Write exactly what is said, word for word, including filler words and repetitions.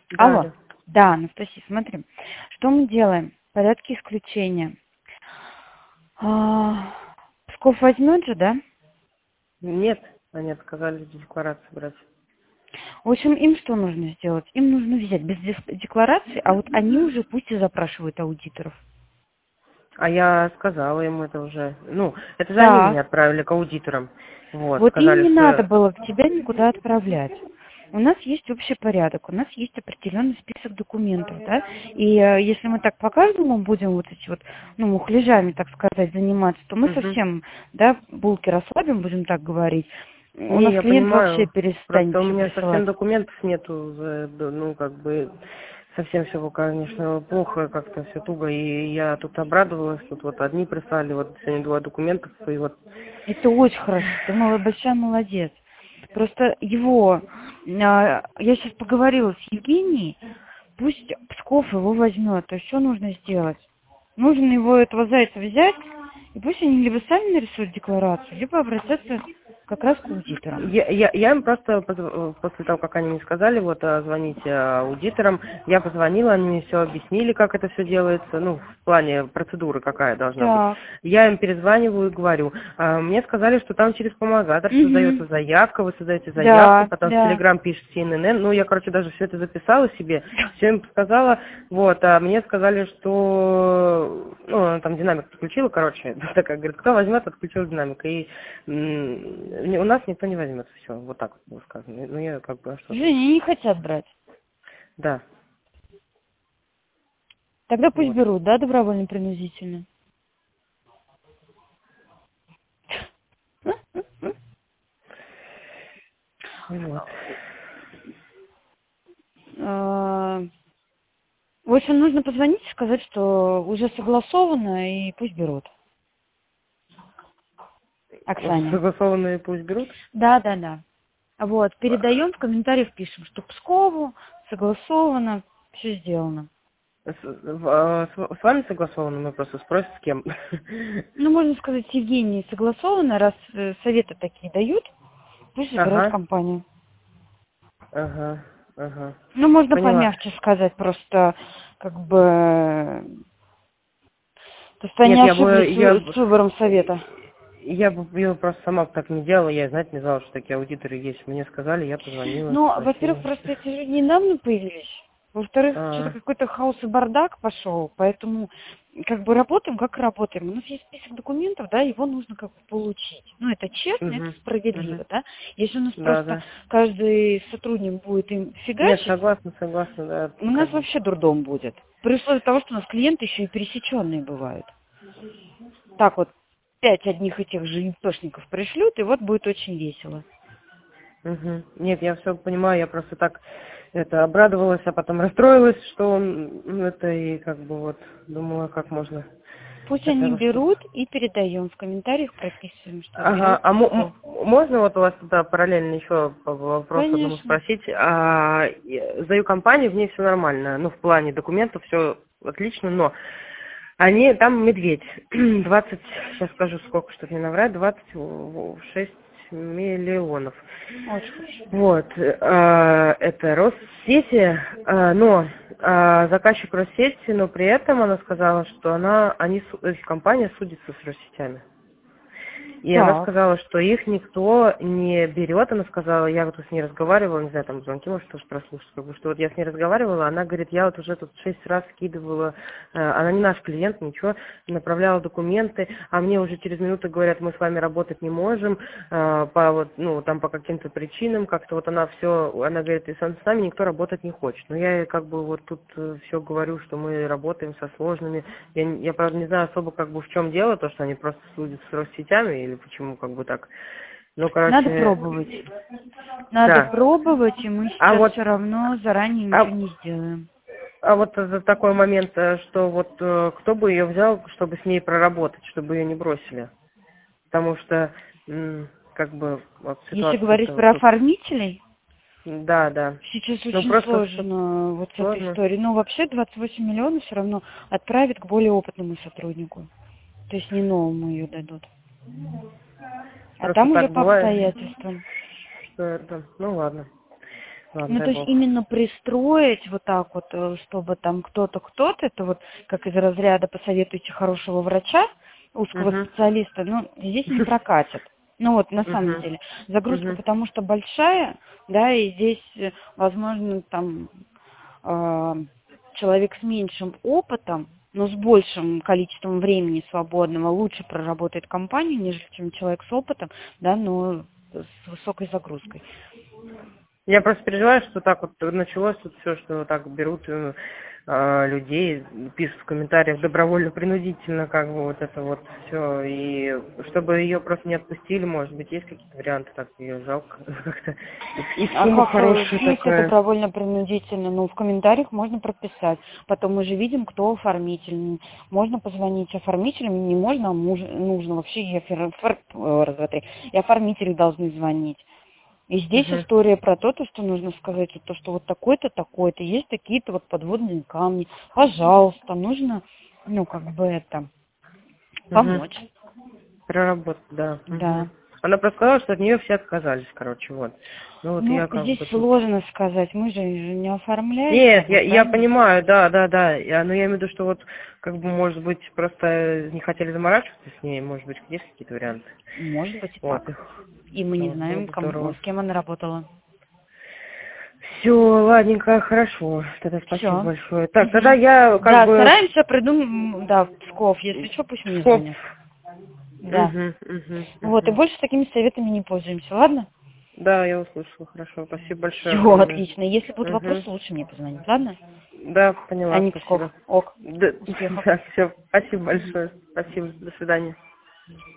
Да, Алло. алло. Да, Анастасия, смотри. Что мы делаем? Порядки исключения. А, Псков возьмет же, да? Нет, они отказались декларацию брать. В общем, им что нужно сделать? Им нужно взять без дес- декларации, а вот они уже пусть и запрашивают аудиторов. А я сказала им это уже. Ну, это же они Так. меня отправили к аудиторам. Вот, Вот им сказали, не надо что... было тебя никуда отправлять. У нас есть общий порядок, у нас есть определенный список документов, да, и э, если мы так по каждому будем вот эти вот, ну, мухляжами, так сказать, заниматься, то мы Угу. совсем, да, булки расслабим, будем так говорить. У Не, нас я клиент вообще понимаю. перестанет Просто у все меня совсем присылать. документов нету. за- да, Ну, как бы, совсем все, конечно, плохо, как-то все туго. И я тут обрадовалась. Тут вот одни прислали, вот сегодня два документа. И вот... Это очень хорошо, ты мол- большая молодец. Просто его, а, я сейчас поговорила с Евгенией, пусть Псков его возьмет, то есть что нужно сделать? Нужно его, этого зайца, взять, и пусть они либо сами нарисуют декларацию, либо обратятся как раз к аудиторам. Я, я, я им просто позв- после того, как они мне сказали, вот а, звоните аудиторам, я позвонила, они мне все объяснили, как это все делается, ну, в плане процедуры какая должна быть. Так. Я им перезваниваю и говорю. А, мне сказали, что там через помогатор Угу. создается заявка, вы создаете заявку, Да, потом в да. Телеграм пишете эн эн эн. Ну, я, короче, даже все это записала себе, все им сказала, вот, а мне сказали, что, ну, она там динамик подключила, короче, такая, говорит, кто возьмет, отключил динамик. И м, у нас никто не возьмет, все, вот так вот было сказано. Ну, я как бы, а что тут? Женя, не хотят брать. Да, Тогда пусть вот. берут, да, добровольно-принудительно. Вот. А, В общем, нужно позвонить и сказать, что уже согласовано, и пусть берут. Уже Оксане. согласованные пусть берут. Да, да, да. Вот, передаем, в комментариях пишем, что Пскову согласовано, все сделано. С, в- а, с- с вами согласованы, мы просто спросим, с кем. Ну, можно сказать, с Евгенией согласовано, раз э, советы такие дают, пусть забирают Ага, компанию. ага, ага. Ну, можно Поняла. помягче сказать, просто как бы, то есть они Нет, я бы, ошиблись я, в- б- с выбором совета. я бы я просто сама б так не делала, я знать не знала, что такие аудиторы есть. Мне сказали, я позвонила, Ну, во-первых, спросила. просто эти люди недавно появились. Во-вторых, что-то А, какой-то хаос и бардак пошел, поэтому как бы работаем, как работаем. У нас есть список документов, да, его нужно как бы получить. Ну, это честно, это угу, угу. справедливо, да. Если у нас Да, просто да. каждый сотрудник будет им Нет, фигачить, согласна, согласна, да, у нас как бы. вообще дурдом будет. При условии того, что у нас клиенты еще и пересеченные бывают. Так вот, пять одних и тех же ИПшников пришлют, и вот будет очень весело. Мгм. Нет, я все понимаю, я просто так это обрадовалась, а потом расстроилась, что он ну, это и как бы вот думала, как можно Пусть они это что. берут и передаем. В комментариях прописываем, что Ага, берет а мо- Псков. м- можно вот у вас туда параллельно еще по вопросу одному Конечно. спросить? А, я сдаю компанию, в ней все нормально, ну в плане документов все отлично, но они там медведь, двадцать, сейчас скажу сколько, чтобы не наврать, двадцать шесть миллионов. Очень хорошо. Вот, э, это Россети, э, но э, заказчик Россети, но при этом она сказала, что она, они, су- их компания судится с Россетями. И она Так. сказала, что их никто не берет. Она сказала, я вот с ней разговаривала, не знаю, там звонки, может, тоже прослушать, как бы, что вот я с ней разговаривала, она говорит, я вот уже тут шесть раз скидывала, э, она не наш клиент, ничего, направляла документы, а мне уже через минуту говорят, мы с вами работать не можем, э, по вот, ну, там по каким-то причинам, как-то вот она все, она говорит, и с с нами никто работать не хочет. Но я ей как бы вот тут все говорю, что мы работаем со сложными. Я, не- я правда, не знаю особо как бы в чем дело, то, что они просто судят с Россетями или почему как бы так. Ну, Надо короче, пробовать. Надо да. пробовать, и мы А сейчас вот, все равно заранее ничего а, не сделаем. а вот за такой момент, э, что вот э, кто бы ее взял, чтобы с ней проработать, чтобы ее не бросили. Потому что, м, как бы, вот Если говорить ситуация-то вот про тут. оформителей, Да, да. сейчас Ну, очень просто чтоб сложно вот с этой сложно. историей. Но вообще двадцать восемь миллионов все равно отправят к более опытному сотруднику. То есть не новому ее дадут. А Просто там уже так по бывает, обстоятельствам. что это, ну ладно. Ладно, Ну, дай то есть бог. именно пристроить вот так вот, э, чтобы там кто-то, кто-то, это вот как из разряда посоветуйте хорошего врача, узкого Угу. специалиста, ну, здесь не прокатит. Ну вот, на самом Угу. деле. Загрузка Угу. потому что большая, да, и здесь, э, возможно, там э, человек с меньшим опытом, но с большим количеством времени свободного лучше проработает компанию, нежели чем человек с опытом, да, но с высокой загрузкой. Я просто переживаю, что так вот началось тут все, что вот так берут э, а, людей, пишут в комментариях добровольно-принудительно, как бы вот это вот все. И чтобы ее просто не отпустили, может быть, есть какие-то варианты, так ее жалко как-то. И, и А сумма как, э, в хорошая смысле такая. добровольно-принудительно? Ну, в комментариях можно прописать. Потом мы же видим, кто оформитель. Можно позвонить оформителям, не можно, а муж, нужно. Вообще и, офер- фор- э, раз, два, три. И оформители должны звонить. И здесь Угу. история про то, то, что нужно сказать, вот то, что вот такой-то, такой-то, есть такие-то вот подводные камни. Пожалуйста, нужно, ну, как бы это, Угу. помочь. Проработать, да. Угу. Да. Она просто сказала, что от нее все отказались, короче, вот. Ну вот Ну, я как здесь бы тут... сложно сказать, мы же не оформляем с Нет, тобой, я, я правильно? понимаю, да, да, да. Я, но я имею в виду, что вот, как бы, может быть, просто не хотели заморачиваться с ней, может быть, есть какие-то варианты. Может быть и Вот. так. И мы не Вот, было знаем, бы кому, здорово. с кем она работала. Все, ладненько, хорошо. Тогда спасибо Все. большое. Так, тогда я как Да, бы стараемся придумать, да, в Псков. Если что, пусть мне Псков. звонят. Да. Угу, угу, Вот, и угу. больше такими советами не пользуемся, ладно? Да, я услышала, хорошо. Спасибо большое Все, огромное. отлично. Если будут Угу. вопросы, лучше мне позвонить, ладно? Да, А поняла, не Псков. спасибо. Ок. Да, Успехов. да, все, спасибо большое. Спасибо, до свидания.